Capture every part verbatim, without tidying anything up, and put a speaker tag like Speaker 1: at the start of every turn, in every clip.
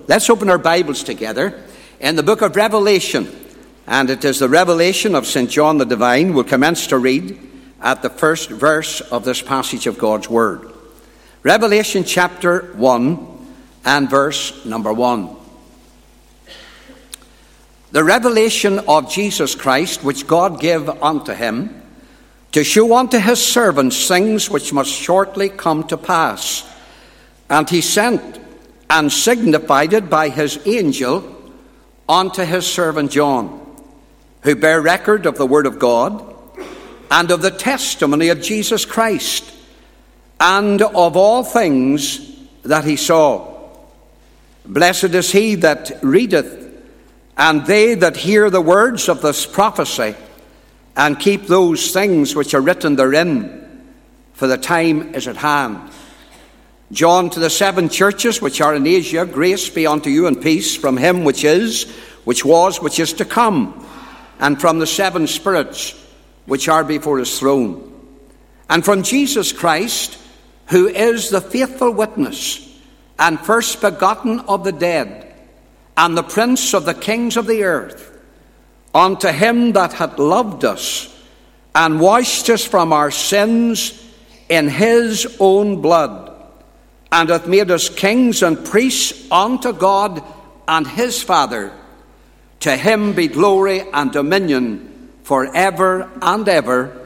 Speaker 1: Let's open our Bibles together in the book of Revelation. And it is the revelation of Saint John the Divine. We'll commence to read at the first verse of this passage of God's Word. Revelation chapter one and verse number one. The revelation of Jesus Christ, which God gave unto him, to shew unto his servants things which must shortly come to pass. And he sent and signified it by his angel unto his servant John, who bare record of the word of God, and of the testimony of Jesus Christ, and of all things that he saw. Blessed is he that readeth, and they that hear the words of this prophecy, and keep those things which are written therein, for the time is at hand. John, to the seven churches which are in Asia, grace be unto you and peace from him which is, which was, which is to come, and from the seven spirits which are before his throne, and from Jesus Christ, who is the faithful witness, and first begotten of the dead, and the prince of the kings of the earth, unto him that hath loved us, and washed us from our sins in his own blood, and hath made us kings and priests unto God and his Father. To him be glory and dominion forever and ever.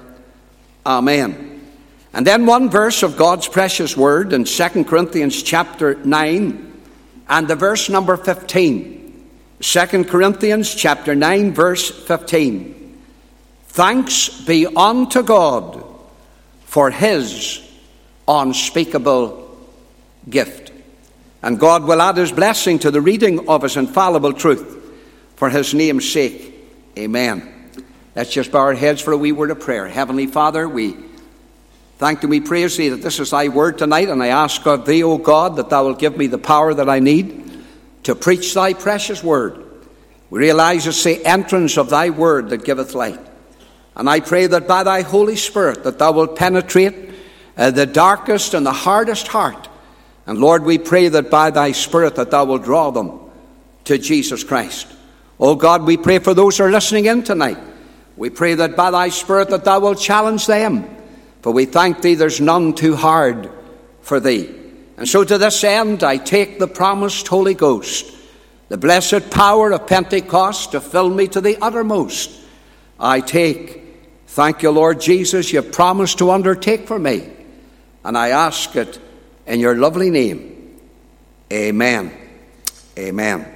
Speaker 1: Amen. And then one verse of God's precious word in Second Corinthians chapter nine and the verse number fifteen. Second Corinthians chapter nine verse fifteen. Thanks be unto God for his unspeakable gift. And God will add his blessing to the reading of his infallible truth for his name's sake. Amen. Let's just bow our heads for a wee word of prayer. Heavenly Father, we thank and we praise thee that this is thy word tonight, and I ask of thee, O God, that thou wilt give me the power that I need to preach thy precious word. We realize it's the entrance of thy word that giveth light. And I pray that by thy Holy Spirit that thou wilt penetrate uh, the darkest and the hardest heart. And Lord, we pray that by thy Spirit that thou wilt draw them to Jesus Christ. Oh God, we pray for those who are listening in tonight. We pray that by thy Spirit that thou wilt challenge them. For we thank thee there's none too hard for thee. And so to this end I take the promised Holy Ghost, the blessed power of Pentecost, to fill me to the uttermost. I take, thank you Lord Jesus, you promised to undertake for me. And I ask it in your lovely name. Amen. Amen.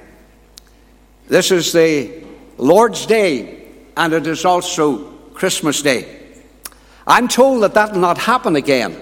Speaker 1: This is the Lord's Day, and it is also Christmas Day. I'm told that that will not happen again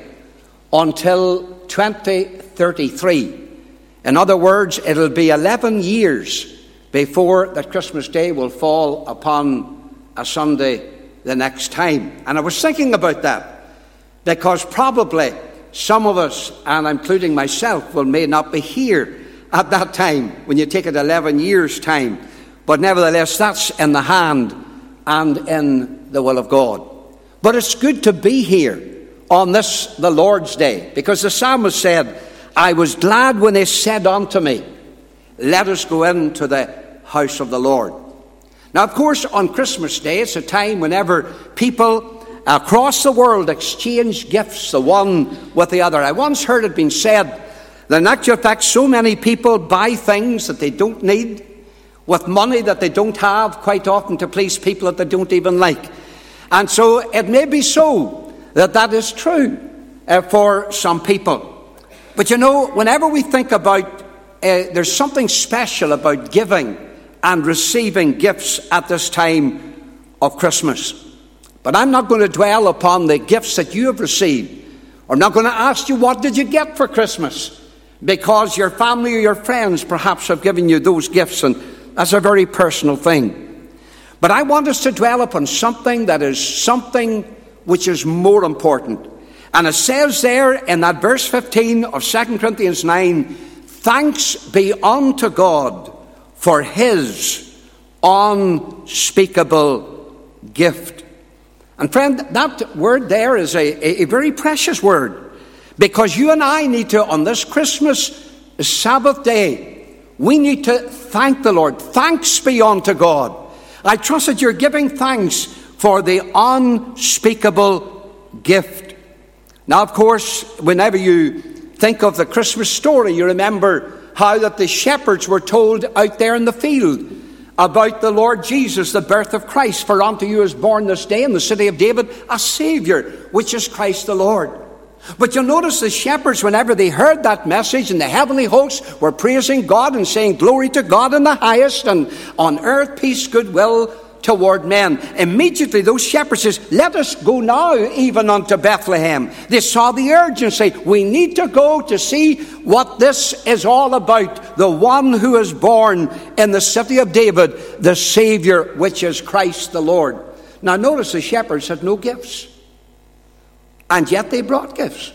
Speaker 1: until twenty thirty-three. In other words, it'll be eleven years before that Christmas Day will fall upon a Sunday the next time. And I was thinking about that, because probably some of us, and including myself, will may not be here at that time when you take it eleven years' time. But nevertheless, that's in the hand and in the will of God. But it's good to be here on this, the Lord's Day, because the psalmist said, I was glad when they said unto me, let us go into the house of the Lord. Now, of course, on Christmas Day, it's a time whenever people across the world exchange gifts, the one with the other. I once heard it being said that in actual fact, so many people buy things that they don't need with money that they don't have, quite often to please people that they don't even like. And so it may be so that that is true uh, for some people. But you know, whenever we think about, uh, there's something special about giving and receiving gifts at this time of Christmas. But I'm not going to dwell upon the gifts that you have received. I'm not going to ask you, what did you get for Christmas? Because your family or your friends perhaps have given you those gifts, and that's a very personal thing. But I want us to dwell upon something that is something which is more important. And it says there in that verse fifteen of Second Corinthians nine, thanks be unto God for his unspeakable gift. And friend, that word there is a, a very precious word, because you and I need to, on this Christmas Sabbath day, We need to thank the Lord. Thanks be unto God. I trust that you're giving thanks for the unspeakable gift. Now, of course, whenever you think of the Christmas story, you remember how that the shepherds were told out there in the field about the Lord Jesus, the birth of Christ. For unto you is born this day in the city of David a Saviour, which is Christ the Lord. But you'll notice the shepherds, whenever they heard that message, and the heavenly hosts were praising God and saying, glory to God in the highest, and on earth peace, goodwill toward men. Immediately those shepherds says, let us go now even unto Bethlehem. They saw the urgency. We need to go to see what this is all about. The one who is born in the city of David, the Saviour, which is Christ the Lord. Now notice the shepherds had no gifts. And yet they brought gifts.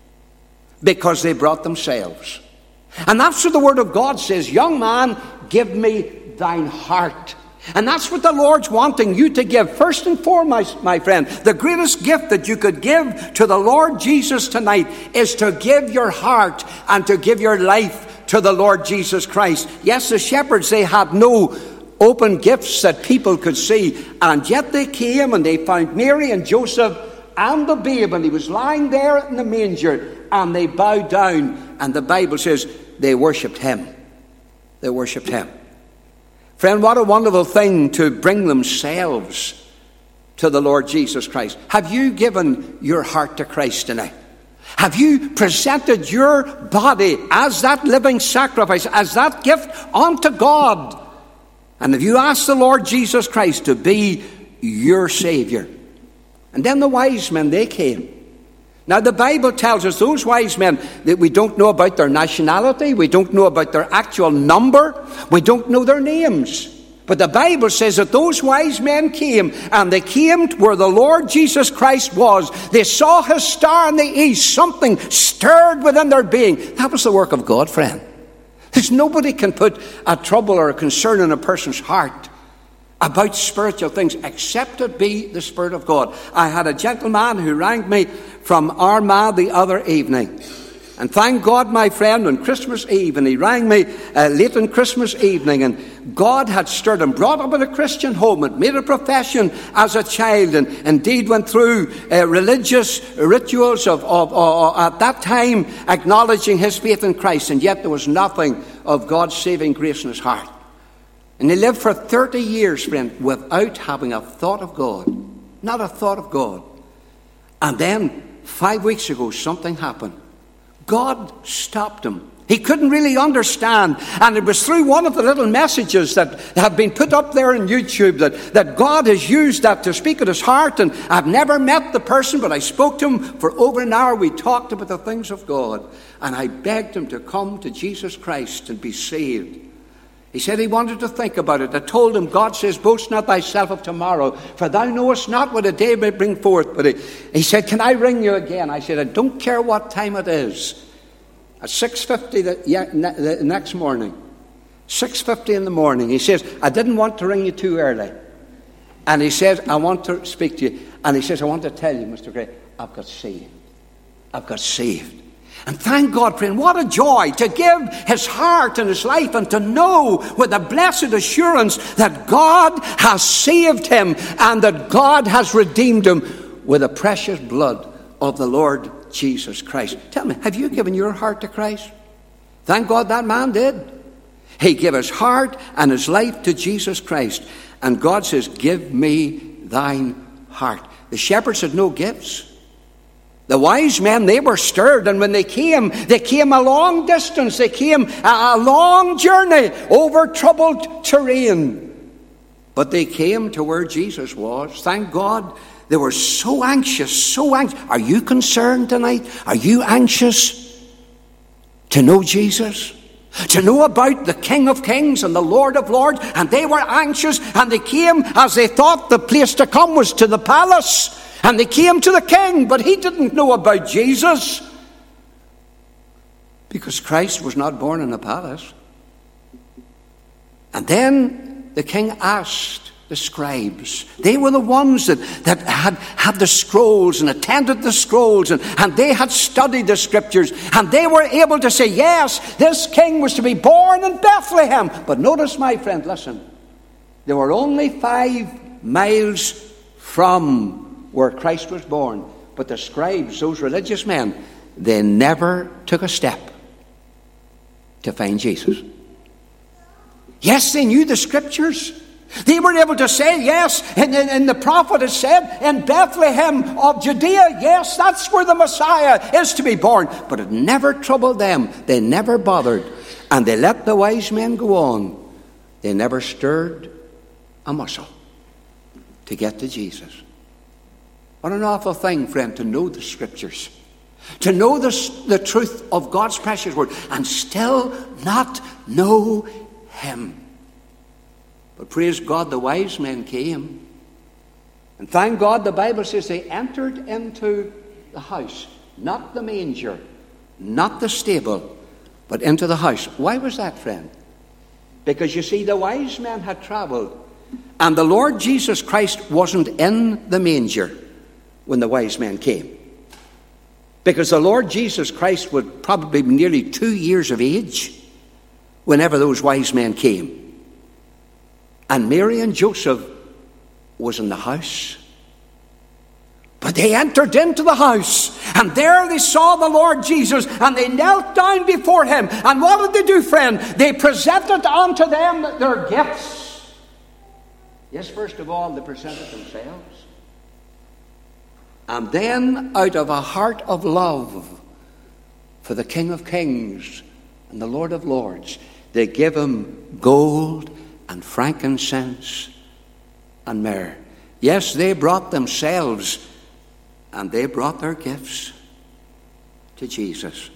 Speaker 1: Because they brought themselves. And that's what the Word of God says. Young man, give me thine heart. And that's what the Lord's wanting you to give. First and foremost, my friend, the greatest gift that you could give to the Lord Jesus tonight is to give your heart and to give your life to the Lord Jesus Christ. Yes, the shepherds, they had no open gifts that people could see. And yet they came and they found Mary and Joseph and the babe, and he was lying there in the manger, and they bowed down. And the Bible says they worshipped him. They worshipped him. Friend, what a wonderful thing to bring themselves to the Lord Jesus Christ. Have you given your heart to Christ tonight? Have you presented your body as that living sacrifice, as that gift unto God? And have you asked the Lord Jesus Christ to be your Saviour? And then the wise men, they came. Now the Bible tells us those wise men, that we don't know about their nationality, we don't know about their actual number, we don't know their names. But the Bible says that those wise men came, and they came where the Lord Jesus Christ was. They saw his star in the east. Something stirred within their being. That was the work of God, friend. There's nobody can put a trouble or a concern in a person's heart about spiritual things, except it be the Spirit of God. I had a gentleman who rang me from Armagh the other evening. And thank God, my friend, on Christmas Eve, and he rang me uh, late on Christmas evening, and God had stirred him, brought up in a Christian home, and made a profession as a child, and indeed went through uh, religious rituals of, of, of, of at that time acknowledging his faith in Christ, and yet there was nothing of God's saving grace in his heart. And he lived for thirty years, friend, without having a thought of God. Not a thought of God. And then, five weeks ago, something happened. God stopped him. He couldn't really understand. And it was through one of the little messages that have been put up there on YouTube that, that God has used that to speak at his heart. And I've never met the person, but I spoke to him for over an hour. We talked about the things of God. And I begged him to come to Jesus Christ and be saved. He said he wanted to think about it. I told him, God says, boast not thyself of tomorrow, for thou knowest not what a day may bring forth. But he, he said, can I ring you again? I said, I don't care what time it is. At six fifty the, yeah, the next morning. six fifty in the morning. He says, I didn't want to ring you too early. And he says, I want to speak to you. And he says, I want to tell you, Mister Gray, I've got saved. I've got saved. And thank God, friend, what a joy to give his heart and his life and to know with a blessed assurance that God has saved him and that God has redeemed him with the precious blood of the Lord Jesus Christ. Tell me, have you given your heart to Christ? Thank God that man did. He gave his heart and his life to Jesus Christ. And God says, give me thine heart. The shepherds had no gifts. The wise men, they were stirred, and when they came, they came a long distance. They came a, a long journey over troubled terrain. But they came to where Jesus was. Thank God. They were so anxious, so anxious. Are you concerned tonight? Are you anxious to know Jesus? To know about the King of Kings and the Lord of Lords? And they were anxious, and they came as they thought the place to come was to the palace. And they came to the king, but he didn't know about Jesus. Because Christ was not born in a palace. And then the king asked the scribes. They were the ones that, that had, had the scrolls and attended the scrolls, and, and they had studied the scriptures, and they were able to say, yes, this king was to be born in Bethlehem. But notice, my friend, listen, they were only five miles from where Christ was born. But the scribes, those religious men, they never took a step to find Jesus. Yes, they knew the scriptures. They were able to say, yes, and, and, and the prophet has said, in Bethlehem of Judea, yes, that's where the Messiah is to be born. But it never troubled them. They never bothered. And they let the wise men go on. They never stirred a muscle to get to Jesus. What an awful thing, friend, to know the scriptures. To know the, the truth of God's precious word and still not know him. But praise God, the wise men came. And thank God the Bible says they entered into the house. Not the manger, not the stable, but into the house. Why was that, friend? Because you see, the wise men had traveled, and the Lord Jesus Christ wasn't in the manger when the wise men came. Because the Lord Jesus Christ was probably nearly two years of age whenever those wise men came. And Mary and Joseph was in the house. But they entered into the house, and there they saw the Lord Jesus, and they knelt down before him. And what did they do, friend? They presented unto them their gifts. Yes, first of all, they presented themselves. And then, out of a heart of love for the King of Kings and the Lord of Lords, they give him gold and frankincense and myrrh. Yes, they brought themselves, and they brought their gifts to Jesus.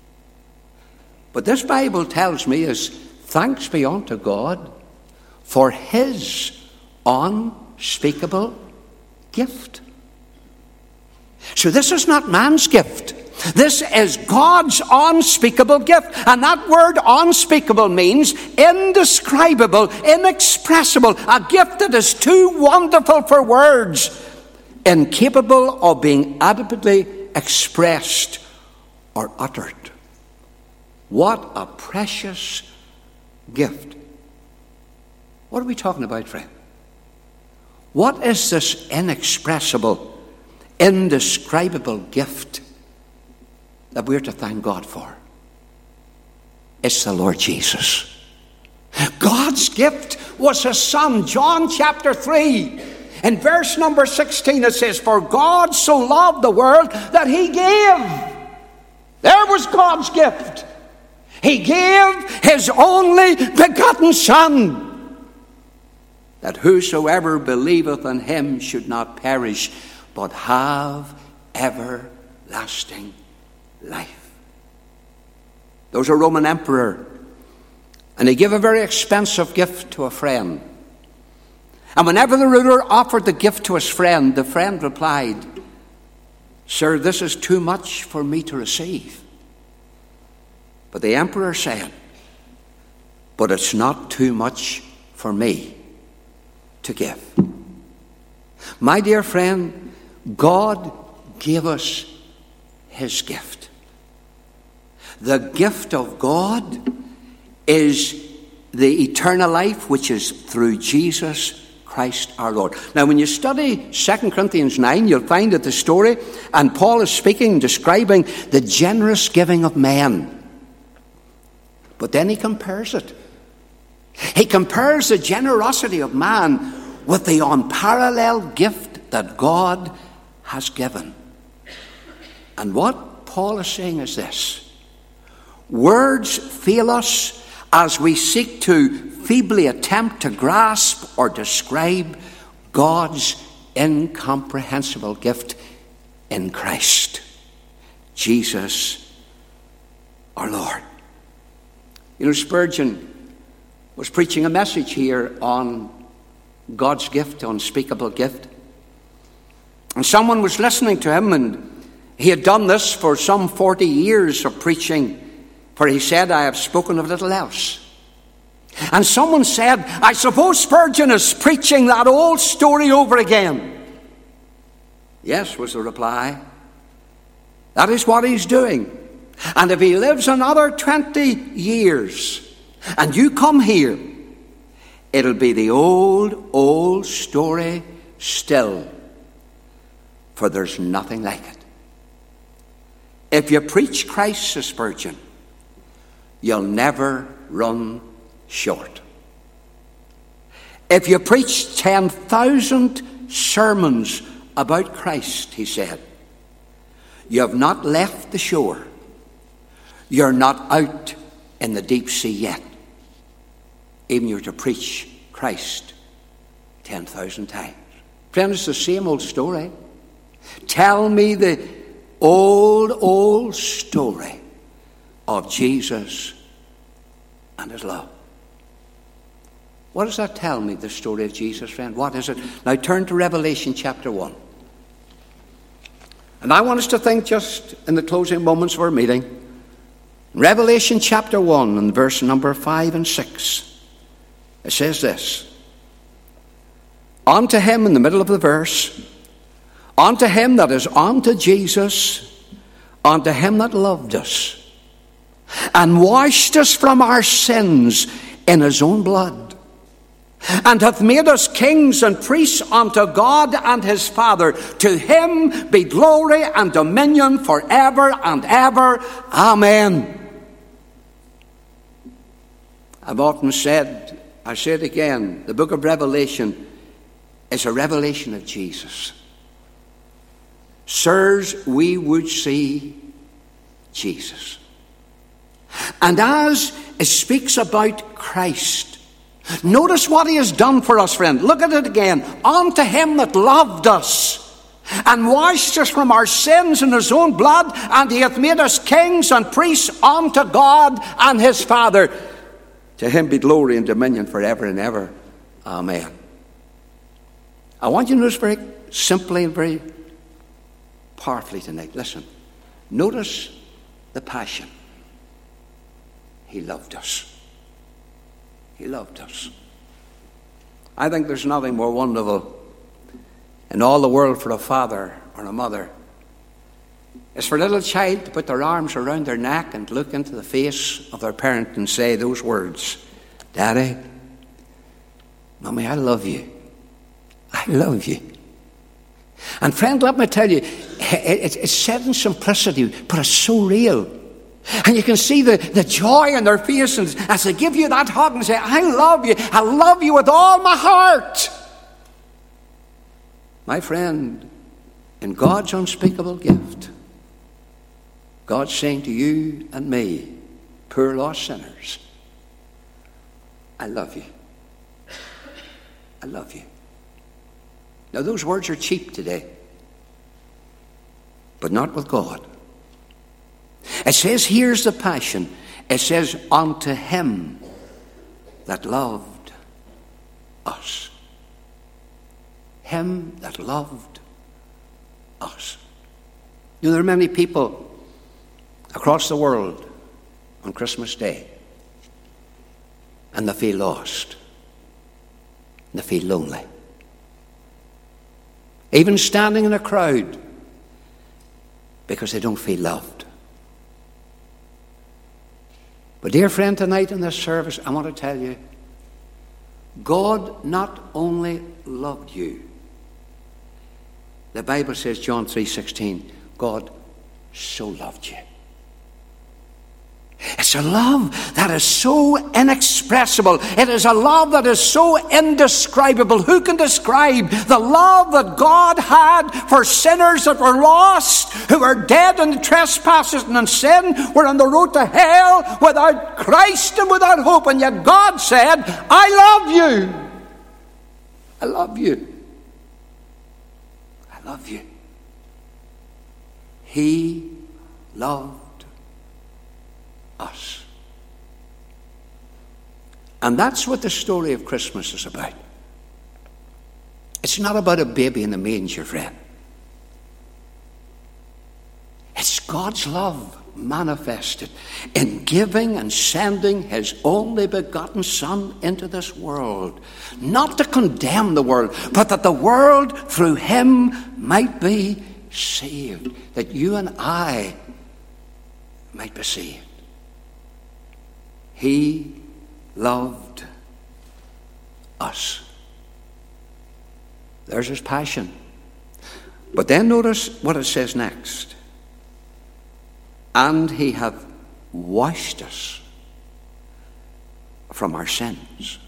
Speaker 1: But this Bible tells me is thanks be unto God for his unspeakable gift. So this is not man's gift. This is God's unspeakable gift. And that word unspeakable means indescribable, inexpressible. A gift that is too wonderful for words, incapable of being adequately expressed or uttered. What a precious gift. What are we talking about, friend? What is this inexpressible, indescribable gift that we're to thank God for? It's the Lord Jesus. God's gift was his Son. John chapter three. In verse number sixteen it says, for God so loved the world that he gave. There was God's gift. He gave his only begotten Son, that whosoever believeth in him should not perish, but have everlasting life. There was a Roman emperor, and he gave a very expensive gift to a friend. And whenever the ruler offered the gift to his friend, the friend replied, sir, this is too much for me to receive. But the emperor said, but it's not too much for me to give. My dear friend, God gave us his gift. The gift of God is the eternal life which is through Jesus Christ our Lord. Now, when you study Second Corinthians nine, you'll find that the story, and Paul is speaking, describing the generous giving of men. But then he compares it. He compares the generosity of man with the unparalleled gift that God has given. And what Paul is saying is this: words fail us as we seek to feebly attempt to grasp or describe God's incomprehensible gift in Christ, Jesus our Lord. You know, Spurgeon was preaching a message here on God's gift, unspeakable gift. And someone was listening to him, and he had done this for some forty years of preaching, for he said, I have spoken of little else. And someone said, I suppose Spurgeon is preaching that old story over again. Yes, was the reply. That is what he's doing. And if he lives another twenty years and you come here, it'll be the old, old story still. For there's nothing like it. If you preach Christ, says Spurgeon, you'll never run short. If you preach ten thousand sermons about Christ, he said, you have not left the shore. You're not out in the deep sea yet. Even you're to preach Christ ten thousand times. Friend, it's the same old story. Tell me the old, old story of Jesus and his love. What does that tell me, the story of Jesus, friend? What is it? Now turn to Revelation chapter one. And I want us to think just in the closing moments of our meeting. Revelation chapter one and verse number five and six. It says this. Unto him, in the middle of the verse, unto him that is unto Jesus, unto him that loved us, and washed us from our sins in his own blood, and hath made us kings and priests unto God and his Father. To him be glory and dominion forever and ever. Amen. I've often said, I say it again, the book of Revelation is a revelation of Jesus. Sirs, we would see Jesus. And as it speaks about Christ, notice what he has done for us, friend. Look at it again. Unto him that loved us and washed us from our sins in his own blood, and he hath made us kings and priests unto God and his Father. To him be glory and dominion forever and ever. Amen. I want you to notice very simply and very powerfully tonight. Listen. Notice the passion. He loved us. He loved us. I think there's nothing more wonderful in all the world for a father or a mother. It's for a little child to put their arms around their neck and look into the face of their parent and say those words, Daddy, Mommy, I love you. I love you. And friend, let me tell you, it's said in simplicity, but it's so real. And you can see the, the joy in their faces as they give you that hug and say, I love you. I love you with all my heart. My friend, in God's unspeakable gift, God's saying to you and me, poor lost sinners, I love you. I love you. Now those words are cheap today, but not with God. It says, here's the passion. It says, unto him that loved us. Him that loved us. You know, there are many people across the world on Christmas Day, and they feel lost. And they feel lonely. Even standing in a crowd, because they don't feel loved. But dear friend, tonight in this service, I want to tell you, God not only loved you. The Bible says, John three sixteen, God so loved you. It's a love that is so inexpressible. It is a love that is so indescribable. Who can describe the love that God had for sinners that were lost, who were dead in trespasses and in sin, were on the road to hell without Christ and without hope, and yet God said, I love you. I love you. I love you. He loved us. And that's what the story of Christmas is about. It's not about a baby in the manger, friend. It's God's love manifested in giving and sending his only begotten Son into this world, not to condemn the world, but that the world through him might be saved, that you and I might be saved. He loved us. There's his passion. But then notice what it says next. And he hath washed us from our sins.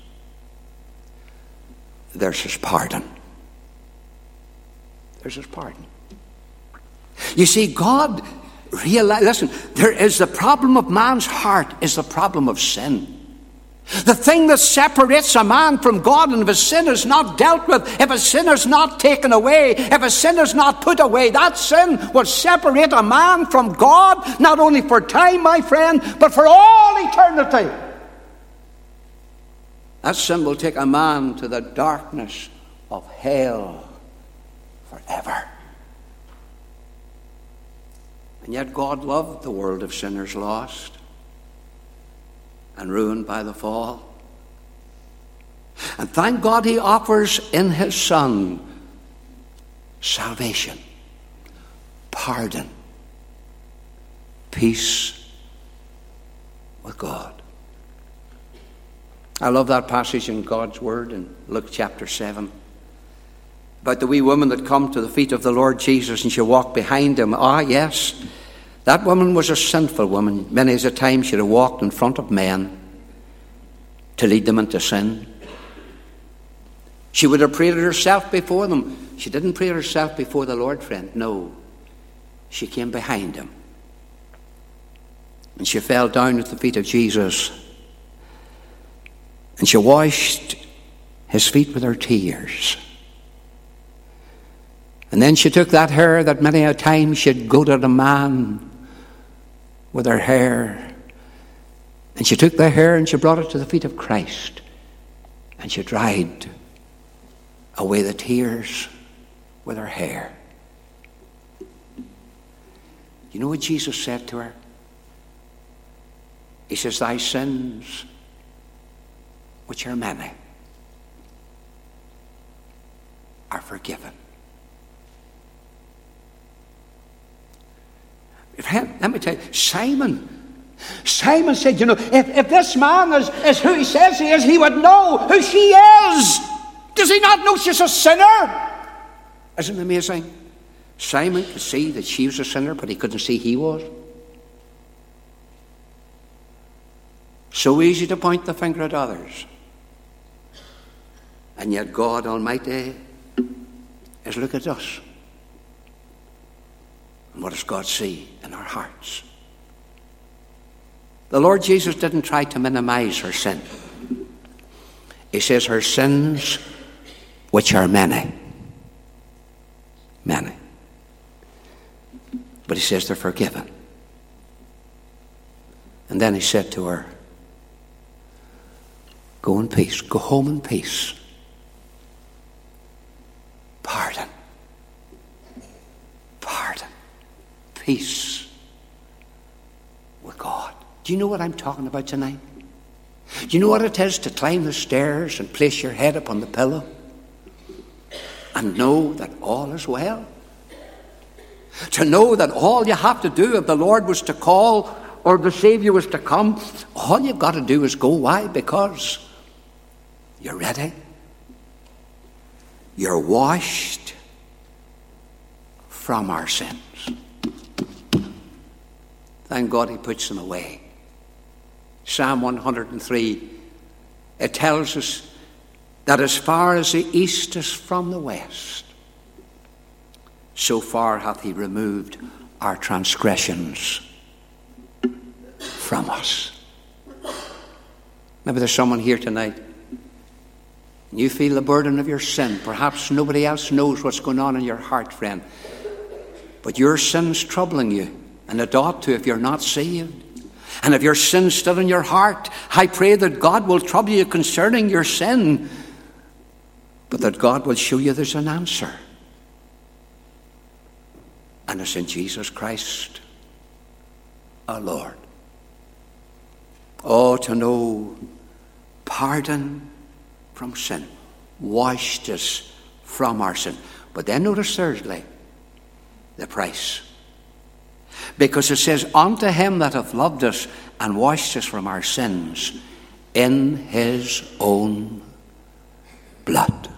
Speaker 1: There's his pardon. There's his pardon. You see, God realized, listen, there is the problem of man's heart is the problem of sin. The thing that separates a man from God, and if his sin is not dealt with, if his sin is not taken away, if his sin is not put away, that sin will separate a man from God, not only for time, my friend, but for all eternity. That sin will take a man to the darkness of hell forever. And yet God loved the world of sinners lost and ruined by the fall. And thank God he offers in his Son salvation, pardon, peace with God. I love that passage in God's Word in Luke chapter seven about the wee woman that come to the feet of the Lord Jesus and she walked behind him. Ah, yes, that woman was a sinful woman. Many a time she'd have walked in front of men to lead them into sin. She would have paraded herself before them. She didn't parade herself before the Lord, friend. No. She came behind him. And she fell down at the feet of Jesus. And she washed his feet with her tears. And then she took that hair that many a time she'd goaded a man with her hair. And she took the hair and she brought it to the feet of Christ. And she dried away the tears with her hair. You know what Jesus said to her? He says, thy sins, which are many, are forgiven. Let me tell you, Simon, Simon said, you know, if, if this man is, is who he says he is, he would know who she is. Does he not know she's a sinner? Isn't it amazing? Simon could see that she was a sinner, but he couldn't see he was. So easy to point the finger at others. And yet God Almighty is look at us. And what does God see in our hearts? The Lord Jesus didn't try to minimize her sin. He says her sins, which are many. Many. But he says they're forgiven. And then he said to her, go in peace. Go home in peace. Pardon. Pardon. Peace with God. Do you know what I'm talking about tonight? Do you know what it is to climb the stairs and place your head upon the pillow and know that all is well? To know that all you have to do if the Lord was to call or the Savior was to come, all you've got to do is go. Why? Because you're ready. You're washed from our sins. Thank God he puts them away. Psalm one hundred three, it tells us that as far as the east is from the west, so far hath he removed our transgressions from us. Maybe there's someone here tonight, and you feel the burden of your sin. Perhaps nobody else knows what's going on in your heart, friend. But your sin's troubling you, and it ought to if you're not saved. And if your sin's still in your heart, I pray that God will trouble you concerning your sin, but that God will show you there's an answer. And it's in Jesus Christ our Lord. Oh, to know pardon from sin, washed us from our sin. But then notice thirdly, the price. Because it says, unto him that hath loved us and washed us from our sins in his own blood.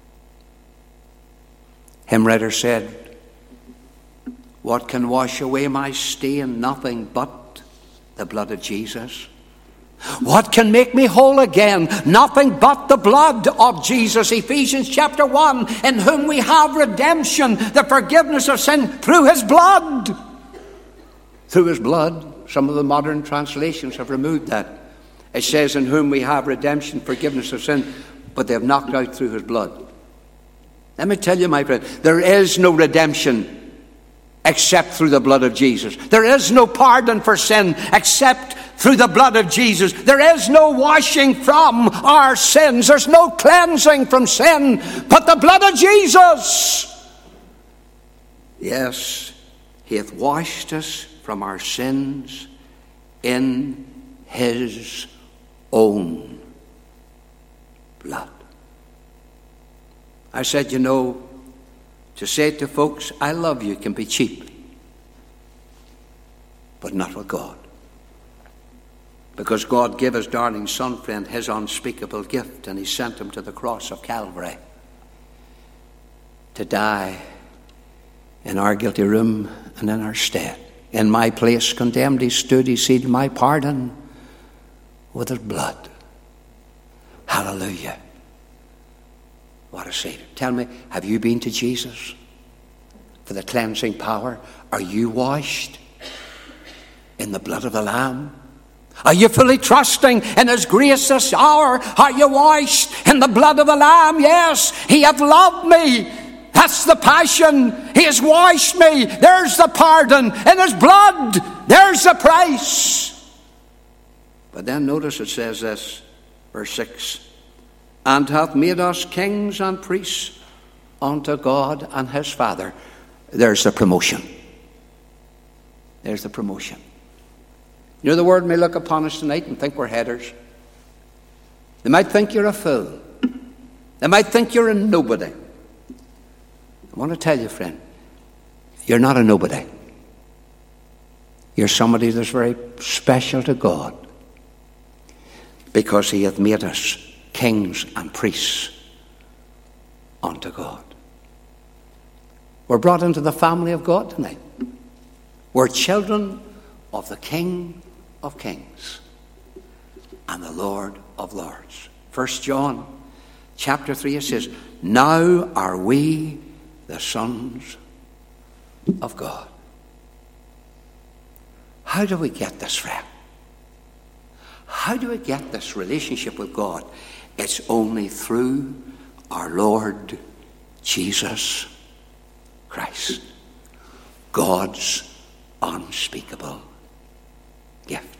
Speaker 1: Hymn writer said, what can wash away my stain? Nothing but the blood of Jesus. What can make me whole again? Nothing but the blood of Jesus. Ephesians chapter one, in whom we have redemption, the forgiveness of sin through his blood. Through his blood. Some of the modern translations have removed that. It says, in whom we have redemption, forgiveness of sin, but they have knocked out through his blood. Let me tell you, my friend, there is no redemption except through the blood of Jesus. There is no pardon for sin except through the blood of Jesus. There is no washing from our sins. There's no cleansing from sin but the blood of Jesus. Yes, he hath washed us from our sins in his own blood. I said, you know, to say to folks, I love you, can be cheap. But not with God. Because God gave his darling son, friend, his unspeakable gift, and he sent him to the cross of Calvary to die in our guilty room and in our stead. In my place condemned he stood, he sealed my pardon with his blood. Hallelujah. What a Savior. Tell me, have you been to Jesus for the cleansing power? Are you washed in the blood of the Lamb? Are you fully trusting in his grace this hour? Are you washed in the blood of the Lamb? Yes, he hath loved me. That's the passion. He has washed me. There's the pardon. In his blood, there's the price. But then notice it says this, verse six. And hath made us kings and priests unto God and his Father. There's the promotion. There's the promotion. You know, the world may look upon us tonight and think we're headers. They might think you're a fool. They might think you're a nobody. I want to tell you, friend, you're not a nobody. You're somebody that's very special to God, because he hath made us kings and priests unto God. We're brought into the family of God tonight. We're children of the King of Kings and the Lord of Lords. First John chapter three, it says, now are we the sons of God. How do we get this, friend? How do we get this relationship with God? It's only through our Lord Jesus Christ. God's unspeakable gift.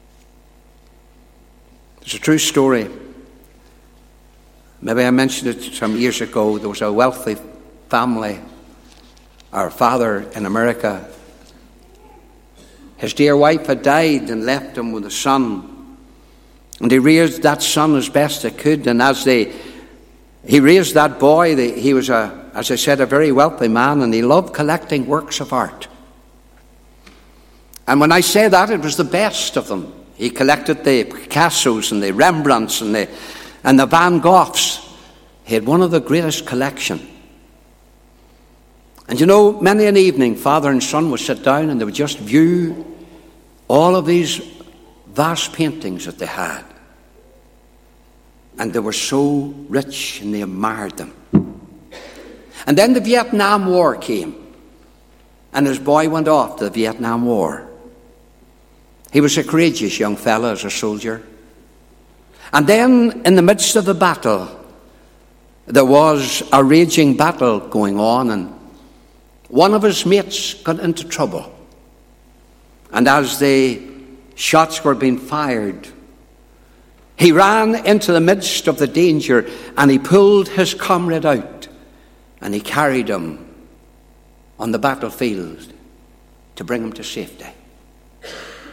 Speaker 1: It's a true story. Maybe I mentioned it some years ago. There was a wealthy family. Our father in America, his dear wife had died and left him with a son. And he raised that son as best he could. And as they, he raised that boy, they, he was, a, as I said, a very wealthy man, and he loved collecting works of art. And when I say that, it was the best of them. He collected the Picassos and the Rembrandts and the, and the Van Goghs. He had one of the greatest collection. And you know, many an evening, father and son would sit down and they would just view all of these vast paintings that they had. And they were so rich and they admired them. And then the Vietnam War came. And his boy went off to the Vietnam War. He was a courageous young fellow as a soldier. And then in the midst of the battle, there was a raging battle going on, and one of his mates got into trouble. And as the shots were being fired, he ran into the midst of the danger and he pulled his comrade out and he carried him on the battlefield to bring him to safety.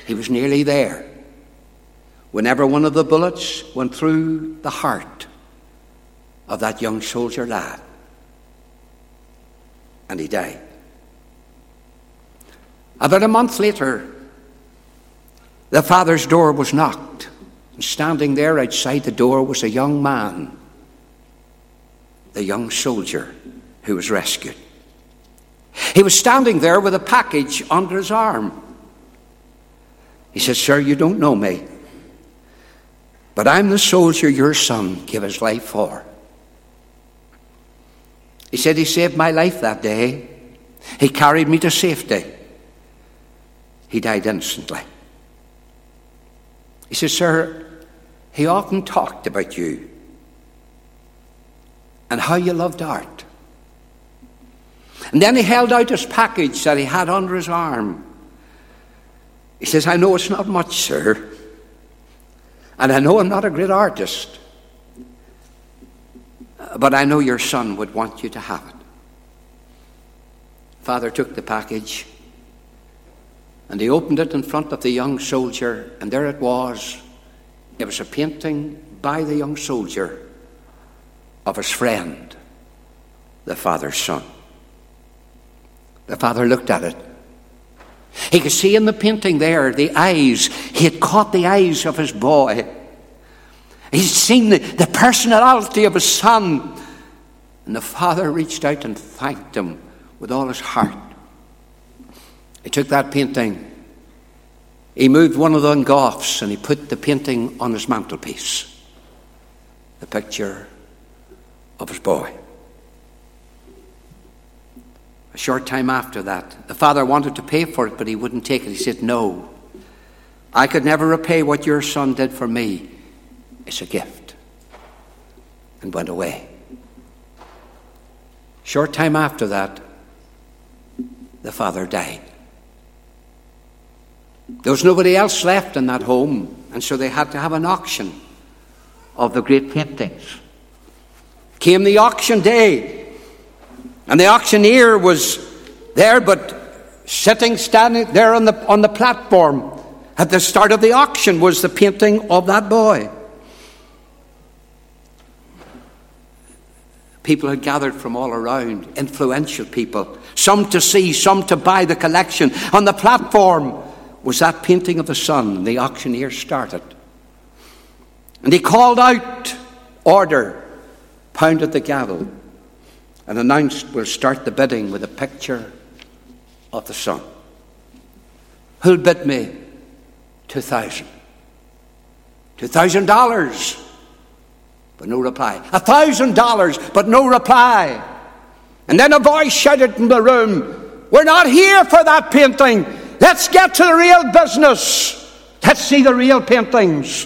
Speaker 1: He was nearly there whenever one of the bullets went through the heart of that young soldier lad, and he died. About a month later, the father's door was knocked, and standing there outside the door was a young man, the young soldier who was rescued. He was standing there with a package under his arm. He said, "Sir, you don't know me, but I'm the soldier your son gave his life for." He said, "He saved my life that day. He carried me to safety. He died instantly." He said, "Sir, he often talked about you and how you loved art." And then he held out his package that he had under his arm. He says, "I know it's not much, sir, and I know I'm not a great artist, but I know your son would want you to have it." Father took the package and he opened it in front of the young soldier, and there it was. It was a painting by the young soldier of his friend, the father's son. The father looked at it. He could see in the painting there the eyes. He had caught the eyes of his boy. He'd seen the, the personality of his son. And the father reached out and thanked him with all his heart. He took that painting. He moved one of the engulfs and he put the painting on his mantelpiece. The picture of his boy. A short time after that, the father wanted to pay for it, but he wouldn't take it. He said, "No, I could never repay what your son did for me. It's a gift." And went away. Short time after that, the father died. There was nobody else left in that home, and so they had to have an auction of the great paintings. Came the auction day. And the auctioneer was there, but sitting, standing there on the, on the platform at the start of the auction was the painting of that boy. People had gathered from all around, influential people, some to see, some to buy the collection. On the platform was that painting of the son, and the auctioneer started. And he called out, "Order," pounded the gavel, and announced, "We'll start the bidding with a picture of the son. Who'll bid me two thousand? Two thousand dollars, but no reply. A thousand dollars, but no reply. And then a voice shouted from the room, "We're not here for that painting. Let's get to the real business. Let's see the real paintings."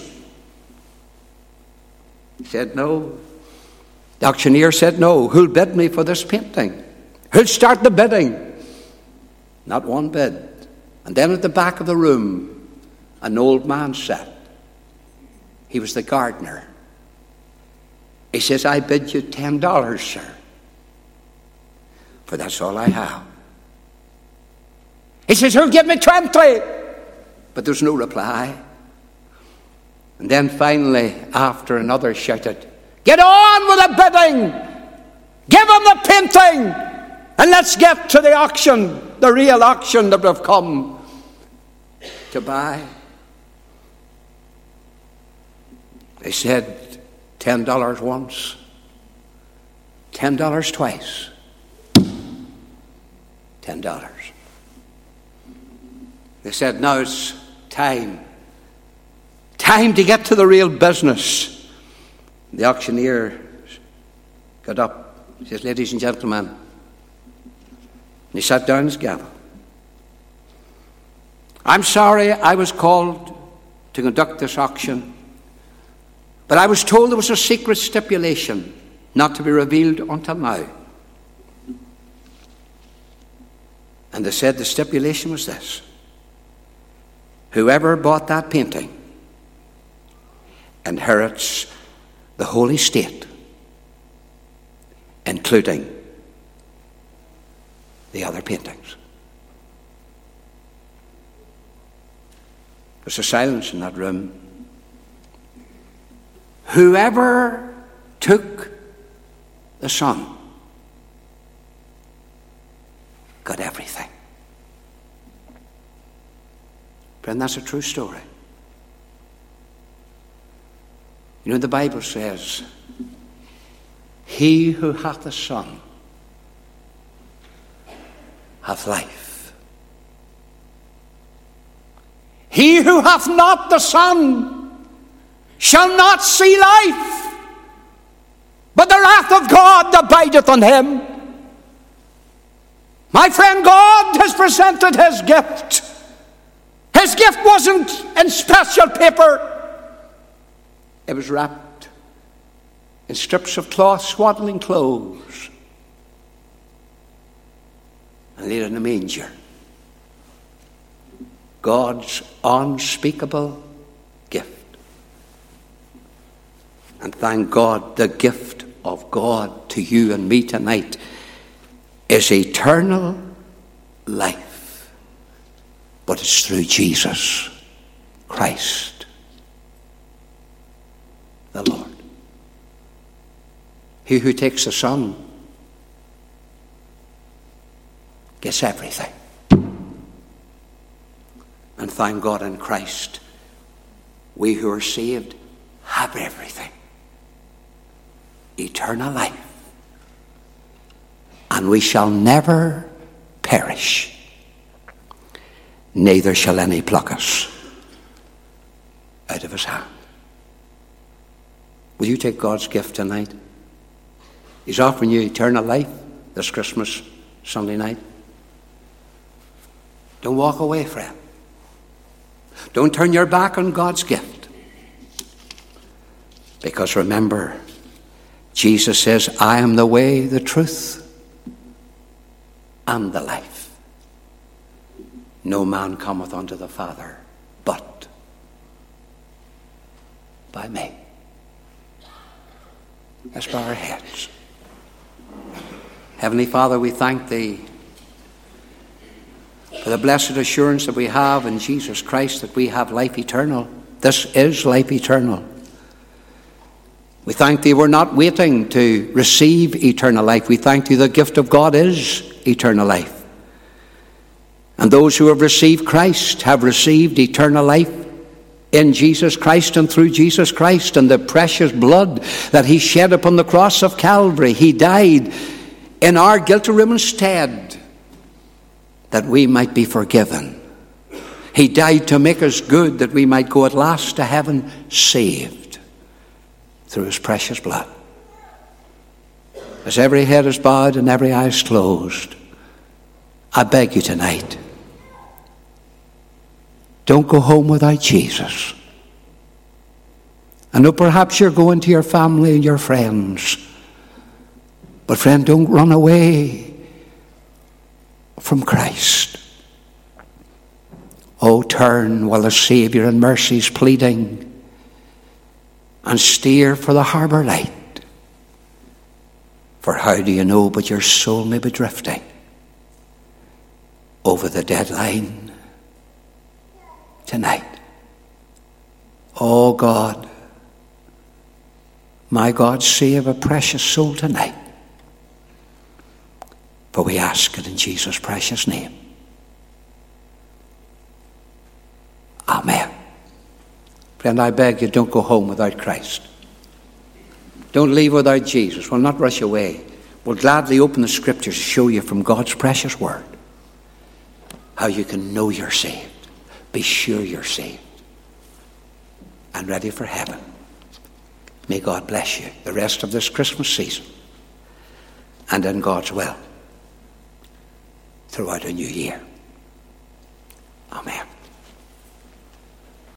Speaker 1: He said, "No." The auctioneer said, "No. Who'll bid me for this painting? Who'll start the bidding?" Not one bid. And then at the back of the room, an old man sat. He was the gardener. He says, "I bid you ten dollars, sir, for that's all I have." He says, "Who'll give me twenty?" But there's no reply. And then finally, after another shouted, "Get on with the bidding! Give him the painting! And let's get to the auction, the real auction that we've come to buy." They said, ten dollars once, ten dollars twice, ten dollars. They said, "Now it's time. Time to get to the real business." The auctioneer got up. He says, "Ladies and gentlemen," and he sat down his gavel. "I'm sorry I was called to conduct this auction, but I was told there was a secret stipulation not to be revealed until now." And they said the stipulation was this: whoever bought that painting inherits the whole estate, including the other paintings. There's a silence in that room. Whoever took the Son got everything. Friend, that's a true story. You know, the Bible says, he who hath the Son hath life. He who hath not the Son shall not see life, but the wrath of God abideth on him. My friend, God has presented his gift. His gift wasn't in special paper. It was wrapped in strips of cloth, swaddling clothes, and laid in a manger. God's unspeakable gift. And thank God, the gift of God to you and me tonight is eternal life. But it's through Jesus Christ, the Lord. He who takes the Son gets everything. And thank God in Christ, we who are saved have everything. Eternal life. And we shall never perish. Neither shall any pluck us out of his hand. Will you take God's gift tonight? He's offering you eternal life this Christmas Sunday night. Don't walk away, friend. Don't turn your back on God's gift. Because remember, Jesus says, I am the way, the truth, and the life. No man cometh unto the Father but by me. Let's bow our heads. Heavenly Father, we thank Thee for the blessed assurance that we have in Jesus Christ that we have life eternal. This is life eternal. We thank Thee we're not waiting to receive eternal life. We thank Thee the gift of God is eternal life. And those who have received Christ have received eternal life in Jesus Christ and through Jesus Christ and the precious blood that He shed upon the cross of Calvary. He died in our guilty room instead that we might be forgiven. He died to make us good that we might go at last to heaven saved through His precious blood. As every head is bowed and every eye is closed, I beg you tonight, don't go home without Jesus. I know perhaps you're going to your family and your friends, but friend, don't run away from Christ. Oh, turn while the Savior in mercy is pleading, and steer for the harbour light. For how do you know but your soul may be drifting over the deadline tonight? Oh God, my God, save a precious soul tonight. For we ask it in Jesus' precious name. Amen. Friend, I beg you, don't go home without Christ. Don't leave without Jesus. We'll not rush away. We'll gladly open the Scriptures to show you from God's precious Word how you can know you're saved, be sure you're saved, and ready for heaven. May God bless you the rest of this Christmas season and in God's will throughout a new year.